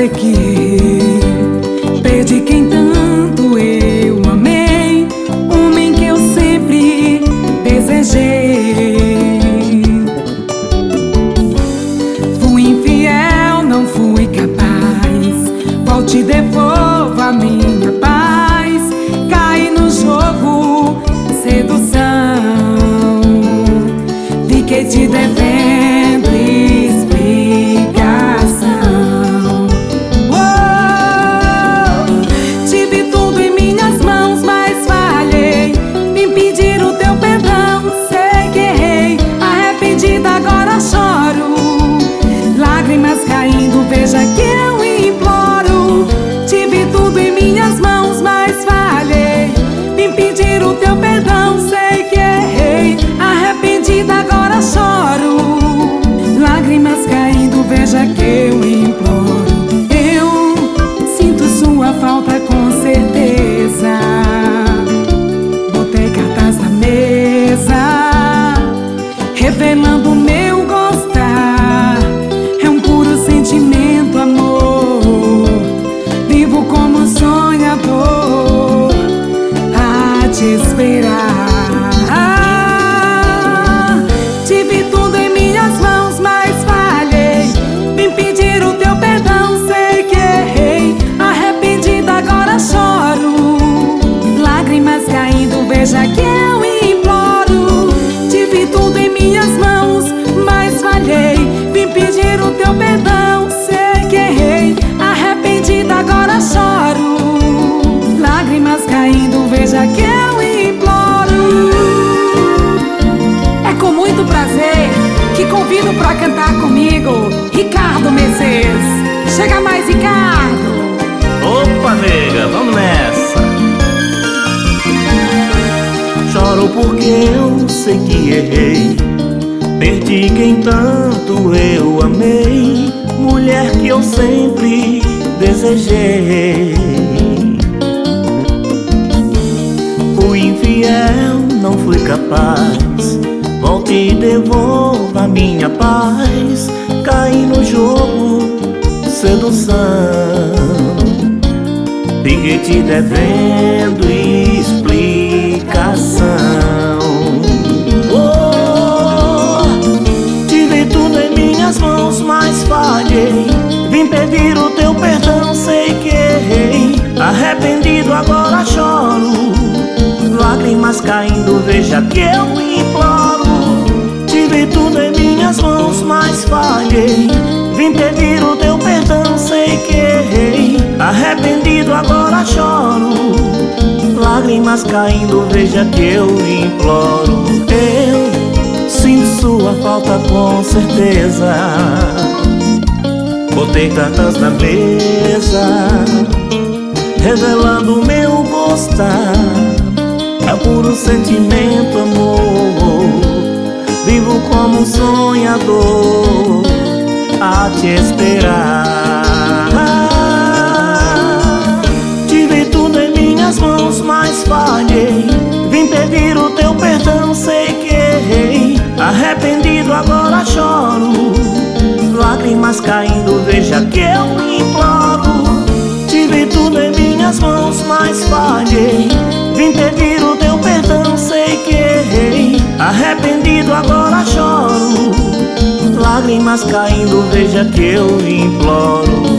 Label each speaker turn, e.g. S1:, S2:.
S1: sei que errei, perdi quem tanto eu amei, homem que eu sempre desejei. Fui infiel, não fui capaz, volte e devolva a minha paz. Caí no jogo, sedução, fiquei te devendo explicação. Tive tudo em minhas mãos, mas falhei. Vim pedir o teu perdão, sei que errei. Arrependida agora choro, lágrimas caindo, veja que eu imploro. Tive tudo em minhas mãos, mas falhei. Vim pedir o teu perdão, sei que errei. Arrependida agora choro, lágrimas caindo, veja que eu imploro. Eu sinto sua falta com certeza, botei cartas na mesa, revelando o meu gostar. É um puro sentimento, amor, vivo como um sonhador a te esperar. Tive tudo em minhas mãos, mas falhei. Vim pedir o teu perdão, sei que errei. Arrependida agora choro, lágrimas caindo, veja que eu imploro. Tive tudo em minhas mãos, mas falhei. Vim pedir o teu perdão, sei que errei. Arrependida agora choro, lágrimas caindo, veja que eu imploro. É com muito prazer que convido pra cantar comigo Ricardo Mercedes. Chega mais, Ricardo.
S2: Opa, nega, vamos nessa. Choro porque eu sei que errei, perdi quem tanto eu amei, mulher que eu sempre desejei. Fui infiel, não fui capaz, volte e devolva a minha paz. Caí no jogo, sedução, fiquei te devendo explicação. Tive tudo em minhas mãos, mas falhei. Vim pedir o teu perdão, sei que errei. Arrependido agora choro, lágrimas caindo, veja que eu imploro. Tive tudo em minhas mãos, mas falhei. Vim pedir o teu perdão, sei que errei. Arrependido agora choro, lágrimas caindo, veja que eu imploro. Eu sinto sua falta com certeza, botei cartas na mesa, revelando o meu gostar. É puro sentimento, amor, vivo como um sonhador a te esperar. Tive tudo em minhas mãos, mas falhei. Vim pedir o teu perdão, sei que errei. Arrependido agora choro, lágrimas caindo, veja que eu imploro. Tive tudo em minhas mãos, mas falhei. Vim pedir o teu perdão, sei que errei. Arrependido agora choro, lágrimas caindo, veja que eu imploro.